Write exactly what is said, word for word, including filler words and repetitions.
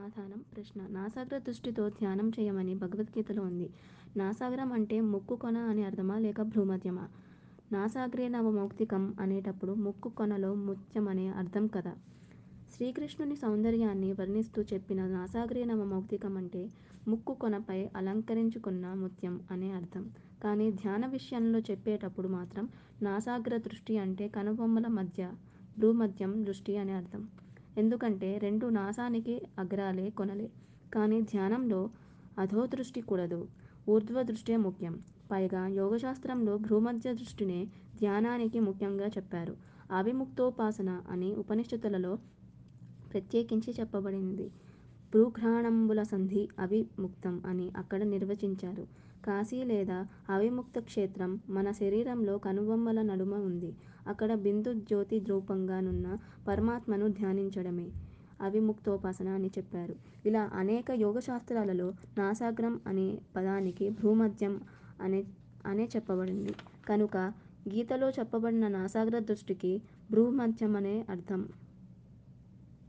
సమాధానం. ప్రశ్న: నాసాగ్ర దృష్టితో ధ్యానం చేయమని భగవద్గీతలో ఉంది. నాసాగ్రం అంటే ముక్కు కొన అని అర్థమా లేక భ్రూమధ్యమా? నాసాగ్రే నవ మౌక్తికం అనేటప్పుడు ముక్కు కొనలో ముత్యం అనే అర్థం కదా. శ్రీకృష్ణుని సౌందర్యాన్ని వర్ణిస్తూ చెప్పిన నాసాగ్రే నవ మౌక్తికం అంటే ముక్కు కొనపై అలంకరించుకున్న ముత్యం అనే అర్థం. కానీ ధ్యాన విషయంలో చెప్పేటప్పుడు మాత్రం నాసాగ్ర దృష్టి అంటే కనుబొమ్మల మధ్య భ్రూమధ్యం దృష్టి అనే అర్థం. ఎందుకంటే రెండు నాసానికి అగ్రాలే కొనలే. కానీ ధ్యానంలో అధోదృష్టి కూడదు, ఊర్ధ్వ దృష్టే ముఖ్యం. పైగా యోగశాస్త్రంలో భ్రూమధ్య దృష్టినే ధ్యానానికి ముఖ్యంగా చెప్పారు. అవిముక్తోపాసన అని ఉపనిషత్తులలో ప్రత్యేకించి చెప్పబడింది. భ్రూఘ్రాణంబుల సంధి అవిముక్తం అని అక్కడ నిర్వచించారు. కాశీ లేదా అవిముక్త క్షేత్రం మన శరీరంలో కనుబొమ్మల నడుమ ఉంది. అక్కడ బిందు జ్యోతి రూపంగా నున్న పరమాత్మను ధ్యానించడమే అవిముక్తోపాసన అని చెప్పారు. ఇలా అనేక యోగశాస్త్రాలలో నాసాగ్రం అనే పదానికి భ్రూమధ్యం అనే అనే చెప్పబడింది. కనుక గీతలో చెప్పబడిన నాసాగ్ర దృష్టికి భ్రూమధ్యం అనే అర్థం.